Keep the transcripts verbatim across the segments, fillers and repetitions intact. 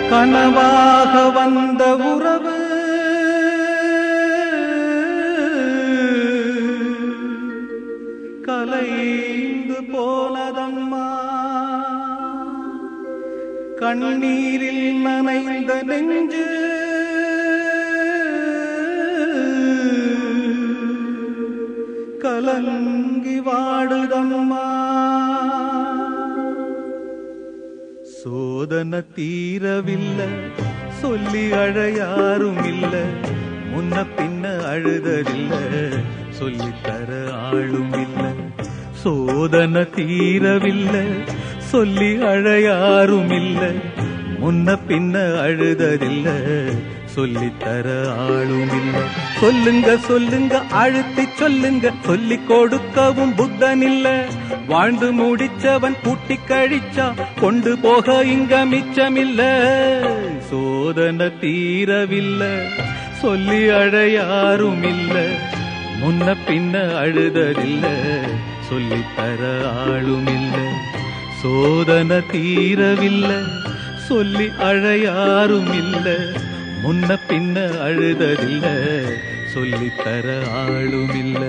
கனவாக வந்த உறவு கலைந்து போனதம்மா. கண்ணீரில் நனைந்த நெஞ்சு கலங்கி வாடுதம்மா. சோதனை தீரவில்லை, சொல்லி அழையாரும் இல்ல, முன்ன பின்ன அழுதறில்ல, சொல்லித்தர ஆளும் இல்ல. சோதனை தீரவில்லை, சொல்லி அழையாரும் இல்ல, முன்ன பின்ன அழுதறில்ல, சொல்லித்தர ஆளும் இல்ல. சொல்லுங்க சொல்லுங்க அழுத்தி சொல்லுங்க, சொல்லி கொடுக்கவும் புத்தன் இல்ல. வாழ்ந்து முடிச்சவன் கூட்டி கழிச்சா கொண்டு போக இங்க மிச்சமில்ல. சோதனை தீரவில்லை, சொல்லி அழையாரும் இல்ல, முன்ன பின்ன அழுதறில்ல, சொல்லித்தர ஆளும் இல்ல. சோதனை தீரவில்லை, சொல்லி அழையாரும் இல்ல, முன்ன பின்ன அழுதறில்ல, சொல்லித்தர ஆளும் இல்ல.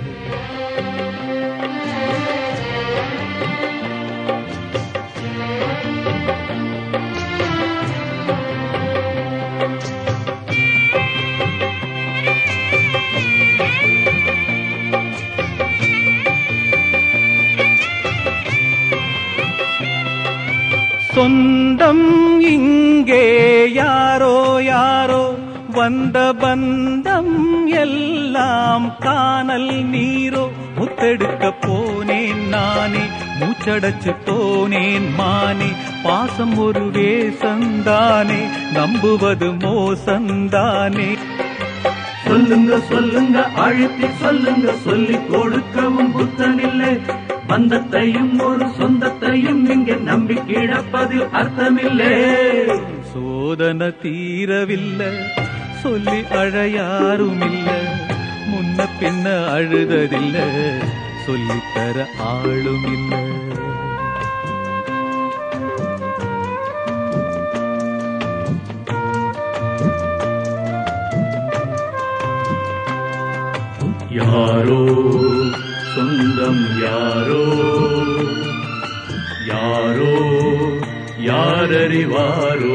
சொந்தம் இங்கே யாரோ யாரோ, வந்த பந்தம் எல்லாம் காணல் நீரோ. முத்தெடுக்க போனேன் நானே, மூச்சடைச்சு போனேன் மானே. பாசம் ஒரு வேசந்தானே, நம்புவது மோசந்தானே. சொல்லுங்க சொல்லுங்க அழுத்தி சொல்லுங்க, சொல்லி கொடுக்கவும் புத்தனில்லை. பந்தத்தையும் ஒரு சொந்தத்தையும் இங்கே நம்பி கிடப்பதில் அர்த்தமில்லை. சோதனை தீரவில்லை, சொல்லி அழையாரும் இல்ல, முன்ன பின்ன அழுதறில்ல, சொல்லித்தர ஆளும் இல்ல. யாரோ சொந்தம் யாரோ யாரோ யாரறிவாரோ.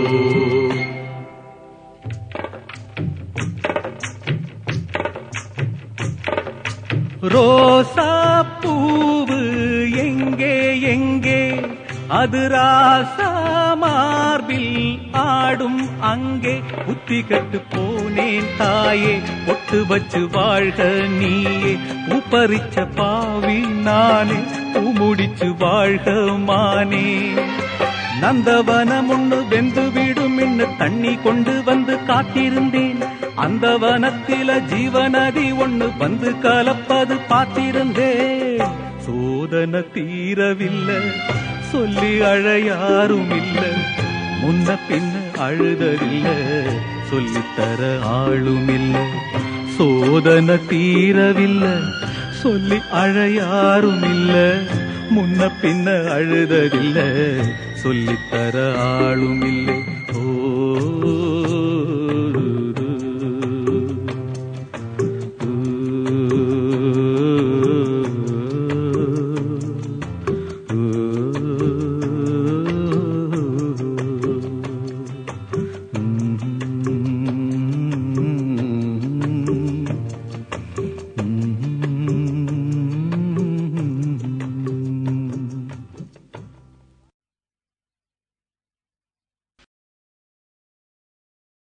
ரோசா பூவு எங்கே எங்கே, அது ராசா மார்பில் ஆடும் அங்கே. புத்தி கட்டு போனேன் தாயே, பொட்டு வச்சு வாழ்க நீயே. பூப்பறிச்ச பாவி நானே, பூமுடிச்சு வாழ்க மானே. நந்தவனம் ஒண்ணு வெந்து விடும் இன்னு தண்ணி கொண்டு வந்து காத்திருந்தேன். அந்த வனத்தில ஜீவநதி ஒண்ணு வந்து கலப்பது பார்த்திருந்தேன். சோதனை தீரவில்லை, சொல்லி அழையாரும் இல்ல, முன்ன பின்ன அழுதறில்ல, சொல்லித்தர ஆளும் இல்ல. சோதனை தீரவில்லை, சொல்லி அழையாரும் இல்ல, முன்ன பின்ன அழுதறில்ல, சொல்லித்தர ஆளும் இல்லை. ஓ